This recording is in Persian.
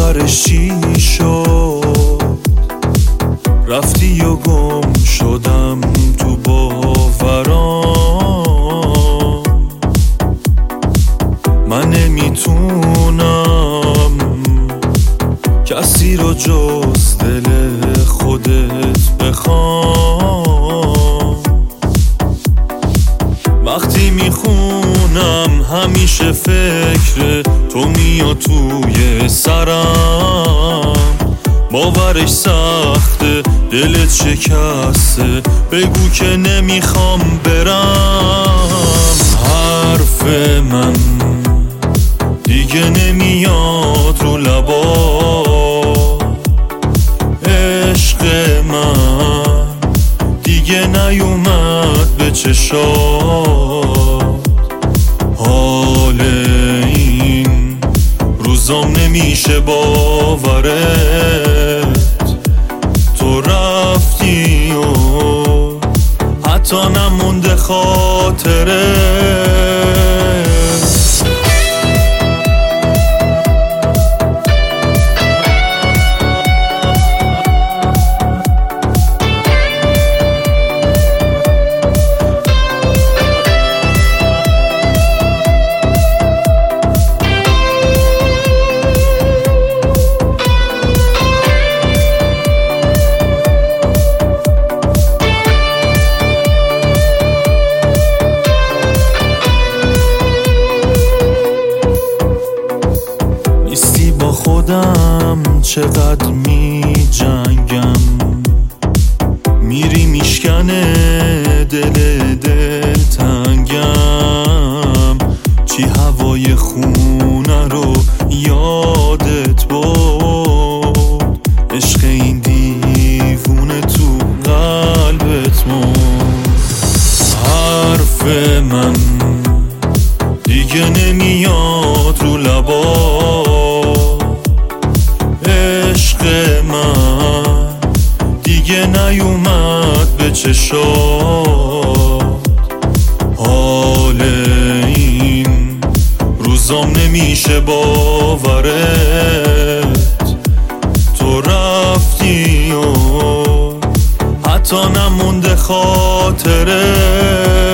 آخرش چی شد؟ رفتی و گم شدم تو باورام. من نمیتونم کسی رو جز دل خودت بخوام. وقتی میخونم همیشه فکر تو میاد توی سرم. باورش سخته، دلت شکسته، بگو که نمیخوام برم. حرف من دیگه نمیاد رو لبا، عشق من دیگه نیومد به چشات. حال این روزام نمیشه باورت، تو رفتی و حتی نمونده خاطره. خودم چقدر می جنگم، میری میشکنه دل تنگم. چی هوای خونه رو یادت بود، عشق این دیوونه تو قلبت مون. حرف من دیگه نمیاد رو لبا، عشق من دیگه نیومد به چشات. حال این روزام نمیشه باورت، تو رفتی و حتی نمونده خاطره.